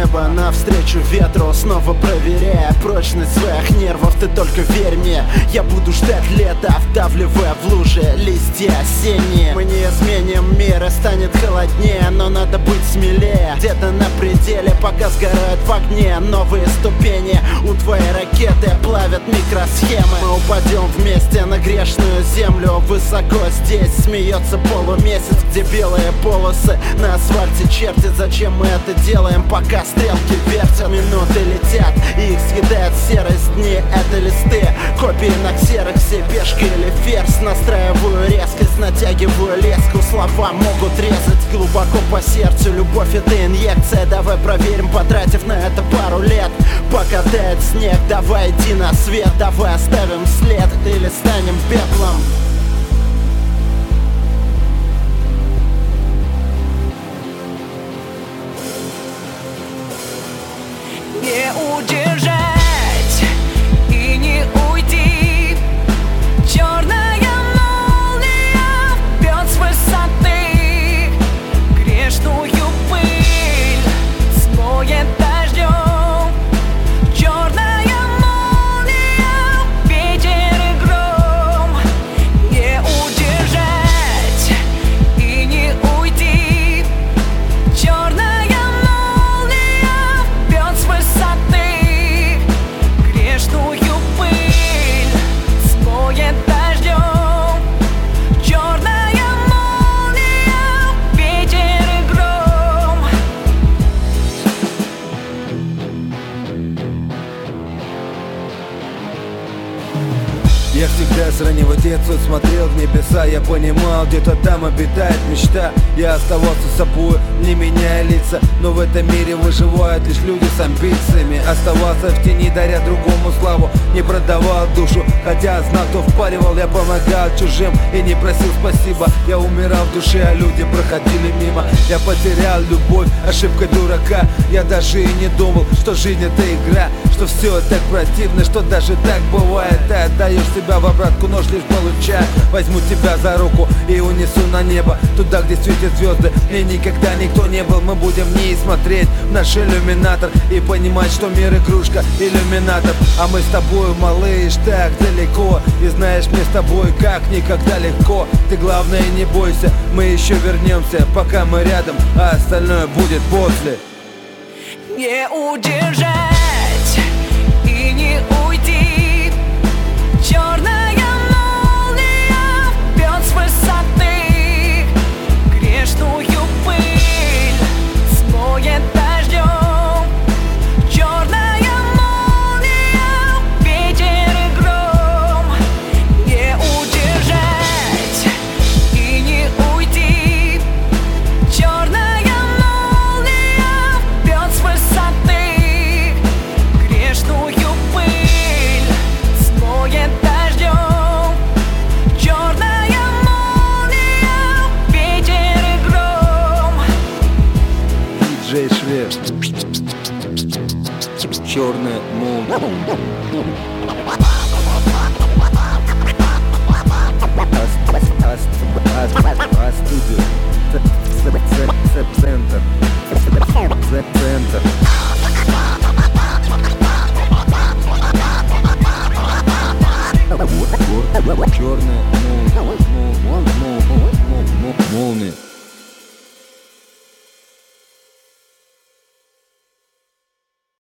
небо навстречу ветру, снова проверяя прочность своих нервов. Ты только верь мне, я буду ждать лета, вдавливая в лужи листья осенние. Мы не изменим мир и станет холоднее, но надо быть смелее. Где-то на пределе, пока сгорают в огне новые ступени. У твоей ракеты плавят микросхемы. Мы упадем вместе на грешную землю. Высоко здесь смеется полумесяц, где белые полосы на асфальте чертят. Зачем мы это делаем, пока стрелки вертят? Минуты летят, и их съедает серость. Дни — это листы, копии на ксероксе, пешка или ферзь. Настраиваю резкость, натягиваю леску. Слова могут резать глубоко по сердцу. Любовь — это инъекция, давай проверим, потратив на это пару лет. Пока тает снег, давай иди на свет. Давай оставим след или станем пеплом. Не удержать и не уйти. Черная молния бьет с высоты. Грешную пыль смоет дождем. Черная молния, ветер и гром. Не удержать и не уйти. Черная грешную пыль смоет дождем. Черная молния, ветер и гром. Я всегда с раннего детства смотрел в небеса. Я понимал, где-то там обитает мечта. Я оставался собой, не меняя лица. Но в этом мире выживают лишь люди с амбициями. Оставался в тени, даря другому славу. Не продавал душу, хотя знал, кто впаривал. Я помогал чужим и не просил спасибо. Я умирал в душе, а люди проходили мимо. Я потерял любовь, ошибкой дурака. Я даже и не думал, что жизнь — это игра, что все так противно, что даже так бывает. Ты отдаешь себя в обратку, нож лишь получая. Возьму тебя за руку и унесу на небо, туда, где светят звезды, и никогда никто не был. Мы будем в ней смотреть в наш иллюминатор и понимать, что мир игрушка иллюминатор. А мы с тобой, малыш, так далеко. И знаешь, мне с тобой как никогда легко. Ты главное не бойся, мы еще вернемся, пока мы рядом, а остальное будет после. Не удержать и не уйти. Черная молния бьет с высоты. Грешную пыль смоет дождем. Черная молния, ветер и гром. Не удержать и не уйти. Черная молния бьет с высоты. Грешную пыль смоет дождем. Черная молния, ветер и гром. Диджей Швед. Черная молния. Студио. Центр. Центр. Черная